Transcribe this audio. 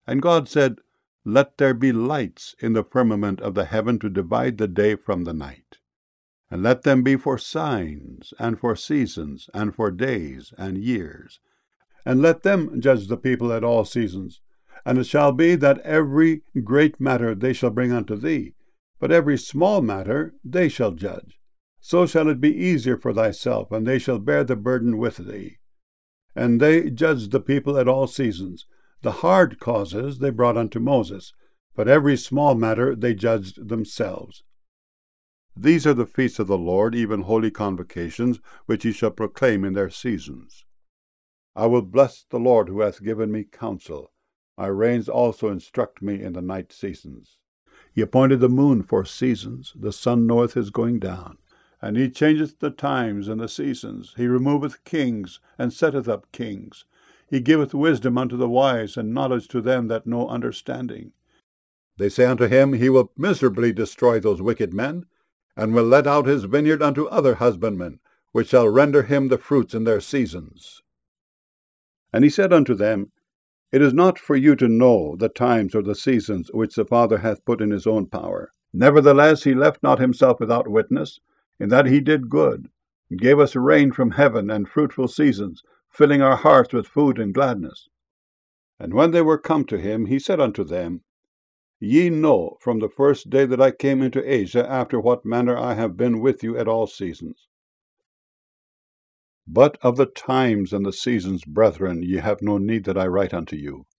And God said, Let there be lights in the firmament of the heaven to divide the day from the night. And let them be for signs, and for seasons, and for days, and years. And let them judge the people at all seasons. And it shall be that every great matter they shall bring unto thee, but every small matter they shall judge. So shall it be easier for thyself, and they shall bear the burden with thee. And they judged the people at all seasons. The hard causes they brought unto Moses, but every small matter they judged themselves. These are the feasts of the Lord, even holy convocations, which ye shall proclaim in their seasons. I will bless the Lord who hath given me counsel. My reins also instruct me in the night seasons. He appointed the moon for seasons, the sun knoweth his going down. And he changeth the times and the seasons. He removeth kings, and setteth up kings. He giveth wisdom unto the wise, and knowledge to them that know understanding. They say unto him, He will miserably destroy those wicked men, and will let out his vineyard unto other husbandmen, which shall render him the fruits in their seasons. And he said unto them, It is not for you to know the times or the seasons which the Father hath put in his own power. Nevertheless he left not himself without witness, in that he did good, and gave us rain from heaven and fruitful seasons, filling our hearts with food and gladness. And when they were come to him, he said unto them, Ye know from the first day that I came into Asia, after what manner I have been with you at all seasons. But of the times and the seasons, brethren, ye have no need that I write unto you.